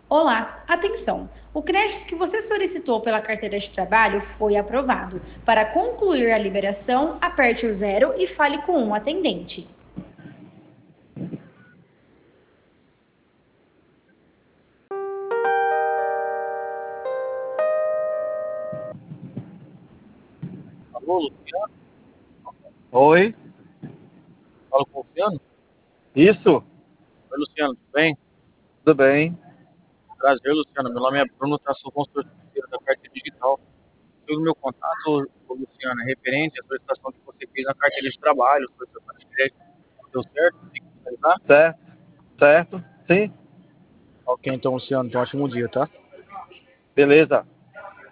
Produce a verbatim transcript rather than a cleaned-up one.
Olá, atenção! O crédito que você solicitou pela carteira de trabalho foi aprovado. Para concluir a liberação, aperte o zero e fale com um atendente. Alô, Luciano? Oi, Fala com o Luciano? isso, Oi, Luciano, tudo bem? tudo bem. Prazer, Luciano. Meu nome é Bruno, eu sou consultor financeiro da Carteira Digital. O meu contato, ô, Luciano, é referente à solicitação que você fez na carteira de trabalho, solicitação de crédito. Deu certo? Tem que finalizar? Certo, certo, sim, Ok, então, Luciano, então ótimo dia, tá? beleza.